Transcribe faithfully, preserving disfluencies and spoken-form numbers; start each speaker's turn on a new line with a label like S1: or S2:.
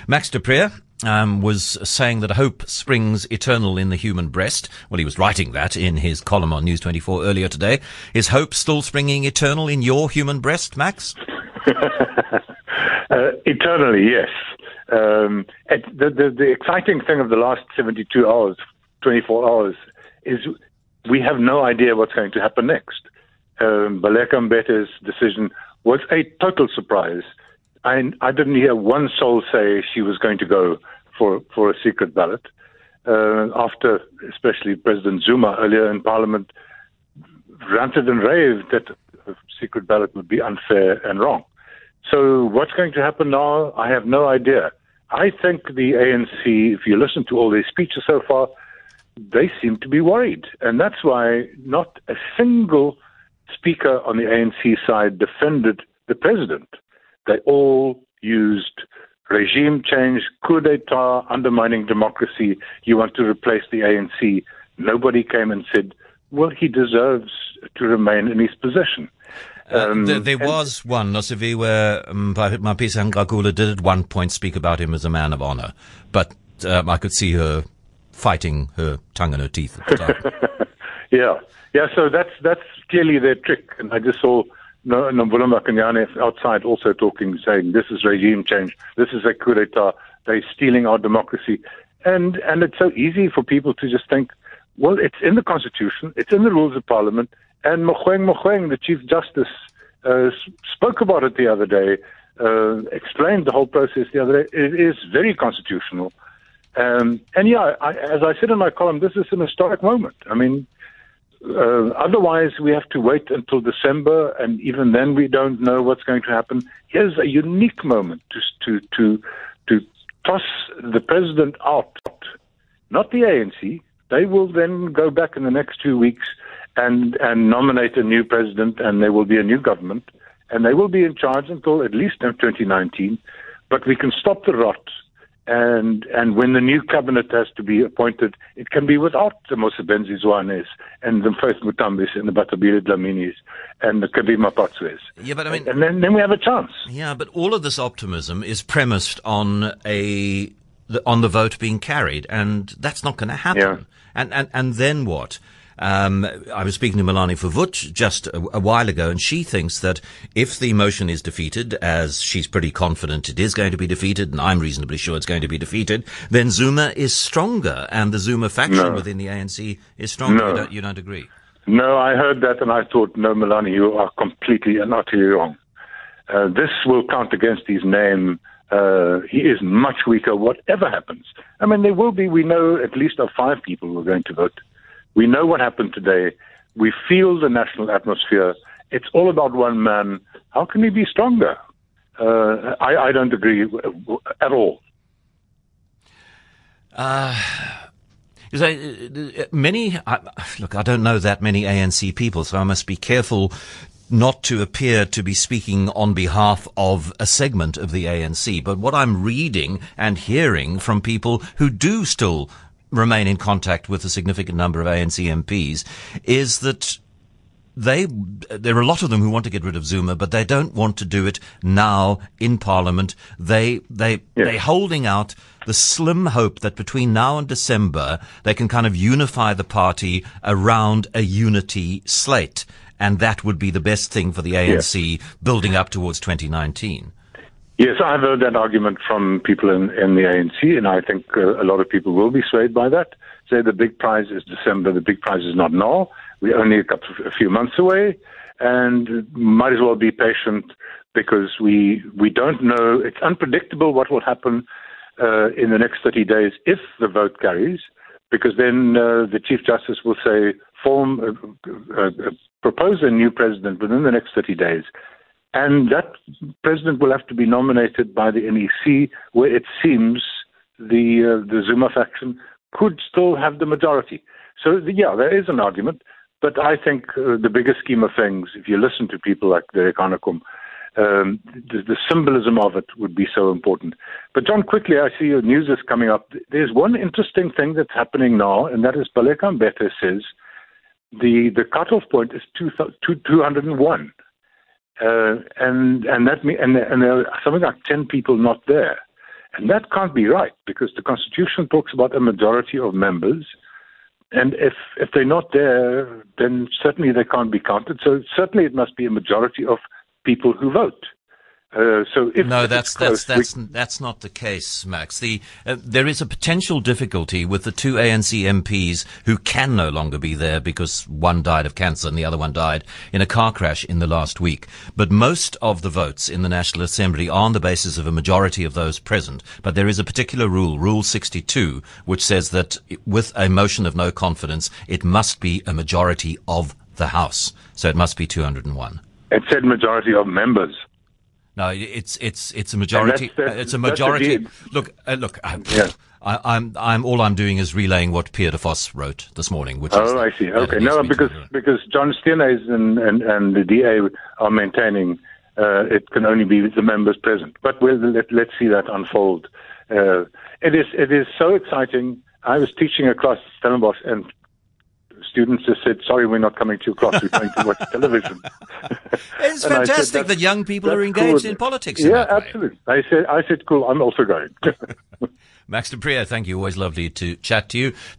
S1: Max de Pree um, was saying that hope springs eternal in the human breast. Well, he was writing that in his column on News twenty-four earlier today. Is hope still springing eternal in your human breast, Max?
S2: uh, eternally, yes. Um, it, the, the, the exciting thing of the last seventy-two hours, twenty-four hours, is we have no idea what's going to happen next. Um, Baleka Mbete's decision was a total surprise. I, I didn't hear one soul say she was going to go for, for a secret ballot. Uh, after, especially President Zuma earlier in Parliament, ranted and raved that a secret ballot would be unfair and wrong. So what's going to happen now? I have no idea. I think the A N C, if you listen to all their speeches so far, they seem to be worried. And that's why not a single speaker on the A N C side defended the president. They all used regime change, coup d'etat, undermining democracy. You want to replace the A N C. Nobody came and said, well, he deserves to remain in his position.
S1: Um, uh, there there was one, Nosivi, where um, Mapisa Ngakula did at one point speak about him as a man of honor. But um, I could see her fighting her tongue in her teeth at the time.
S2: yeah. Yeah, so that's that's clearly their trick. And I just saw Nomvula Makanyane outside also talking, saying this is regime change, this is a coup d'etat, they're stealing our democracy. And and it's so easy for people to just think, well, it's in the Constitution, it's in the rules of Parliament, and Mogoeng Mogoeng, the Chief Justice, uh, spoke about it the other day, uh, explained the whole process the other day. It is very constitutional. Um, and yeah, I, as I said in my column, this is an historic moment. I mean, Uh, otherwise, we have to wait until December, and even then, we don't know what's going to happen. Here's a unique moment to to to to toss the president out, not the A N C. They will then go back in the next two weeks and and nominate a new president, and there will be a new government, and they will be in charge until at least twenty nineteen. But we can stop the rot. And and when the new cabinet has to be appointed, it can be without the Mosebenzi Zwanes and the Faith Mutambis and the Batabile Dlaminis and the Kabima Patswes.
S1: Yeah, but I mean,
S2: and then, then we have a chance.
S1: Yeah, but all of this optimism is premised on a the, on the vote being carried, and that's not going to happen.
S2: Yeah.
S1: And and and then what? Um, I was speaking to Melanie Verwoerd just a, a while ago, and she thinks that if the motion is defeated, as she's pretty confident it is going to be defeated, and I'm reasonably sure it's going to be defeated, then Zuma is stronger, and the Zuma faction
S2: no.
S1: within the A N C is stronger.
S2: No.
S1: You don't, you don't agree?
S2: No, I heard that, and I thought, no, Melanie, you are completely and utterly wrong. Uh, this will count against his name. Uh, he is much weaker, whatever happens. I mean, there will be, we know at least of five people who are going to vote. We know what happened today. We feel the national atmosphere. It's all about one man. How can he be stronger? Uh, I, I don't agree at all.
S1: Uh, many, I, look, I don't know that many A N C people, so I must be careful not to appear to be speaking on behalf of a segment of the A N C. But what I'm reading and hearing from people who do still remain in contact with a significant number of A N C M Ps is that they, there are a lot of them who want to get rid of Zuma, but they don't want to do it now in Parliament. They, they,
S2: yeah.
S1: they're holding out the slim hope that between now and December, they can kind of unify the party around a unity slate. And that would be the best thing for the A N C yeah. building up towards twenty nineteen.
S2: Yes, I've heard that argument from people in, in the A N C, and I think uh, a lot of people will be swayed by that. Say the big prize is December, the big prize is not now. We're only a couple, a few months away, and might as well be patient because we we don't know. It's unpredictable what will happen uh, in the next thirty days if the vote carries, because then uh, the Chief Justice will say, form, uh, uh, propose a new president within the next thirty days. And that president will have to be nominated by the N E C, where it seems the uh, the Zuma faction could still have the majority. So, yeah, there is an argument. But I think uh, the bigger scheme of things, if you listen to people like Derek Hanekom, um, the, the symbolism of it would be so important. But, John, quickly, I see your news is coming up. There's one interesting thing that's happening now, and that is Baleka Mbete says the, the cutoff point is two, two hundred one. Uh, and and that me and, and there are something like ten people not there. And that can't be right, because the Constitution talks about a majority of members. And if, if they're not there, then certainly they can't be counted. So certainly it must be a majority of people who vote. Uh, so if
S1: no,
S2: if
S1: that's
S2: close,
S1: that's that's
S2: we,
S1: that's not the case, Max. The uh, there is a potential difficulty with the two A N C M Ps who can no longer be there because one died of cancer and the other one died in a car crash in the last week. But most of the votes in the National Assembly are on the basis of a majority of those present. But there is a particular rule, Rule sixty-two, which says that with a motion of no confidence, it must be a majority of the House. So it must be two hundred one.
S2: It said majority of members.
S1: No, it's it's it's a majority.
S2: That's, that's,
S1: it's a majority. Look, uh, look. I,
S2: yeah.
S1: I, I'm I'm all I'm doing is relaying what Pierre de Vos wrote this morning. Which
S2: oh,
S1: is
S2: I see. Okay, no, because because John Steenhuisen and, and and the D A are maintaining uh, it can only be the members present. But we'll let let's see that unfold. Uh, it is it is so exciting. I was teaching a class at Stellenbosch, and students just said, "Sorry, we're not coming to your class. We're going to watch television."
S1: It's fantastic
S2: said,
S1: that young people are engaged
S2: cool.
S1: in politics.
S2: Yeah,
S1: in
S2: absolutely. I said, I said, cool. I'm also going.
S1: Max du Preez, thank you. Always lovely to chat to you.